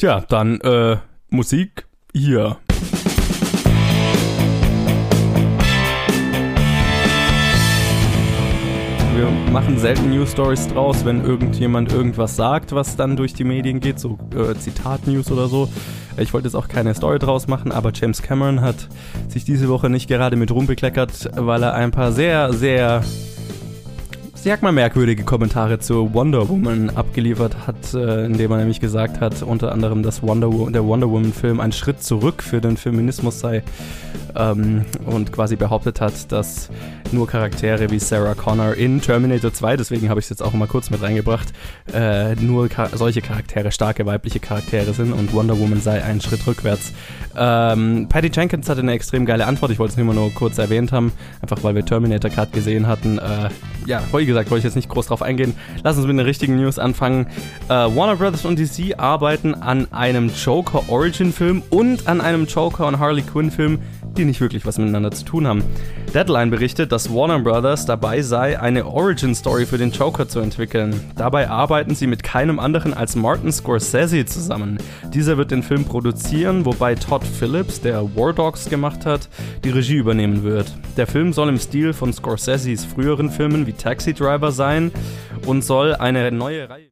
Tja, dann Musik hier. Wir machen selten News-Stories draus, wenn irgendjemand irgendwas sagt, was dann durch die Medien geht, so Zitat-News oder so. Ich wollte jetzt auch keine Story draus machen, aber James Cameron hat sich diese Woche nicht gerade mit Ruhm bekleckert, weil er ein paar sehr, sehr, sag mal, merkwürdige Kommentare zu Wonder Woman abgeliefert hat, indem er nämlich gesagt hat, unter anderem, dass der Wonder Woman-Film ein Schritt zurück für den Feminismus sei, und quasi behauptet hat, dass nur Charaktere wie Sarah Connor in Terminator 2, deswegen habe ich es jetzt auch mal kurz mit reingebracht, nur solche Charaktere, starke weibliche Charaktere sind und Wonder Woman sei ein Schritt rückwärts. Patty Jenkins hatte eine extrem geile Antwort, ich wollte es nur kurz erwähnt haben, einfach weil wir Terminator gerade gesehen hatten. Wie gesagt, wollte ich jetzt nicht groß drauf eingehen. Lass uns mit den richtigen News anfangen. Warner Brothers und DC arbeiten an einem Joker-Origin-Film und an einem Joker- und Harley-Quinn-Film, die nicht wirklich was miteinander zu tun haben. Deadline berichtet, dass Warner Brothers dabei sei, eine Origin-Story für den Joker zu entwickeln. Dabei arbeiten sie mit keinem anderen als Martin Scorsese zusammen. Dieser wird den Film produzieren, wobei Todd Phillips, der War Dogs gemacht hat, die Regie übernehmen wird. Der Film soll im Stil von Scorseses früheren Filmen wie Taxi Driver sein und soll eine neue Reihe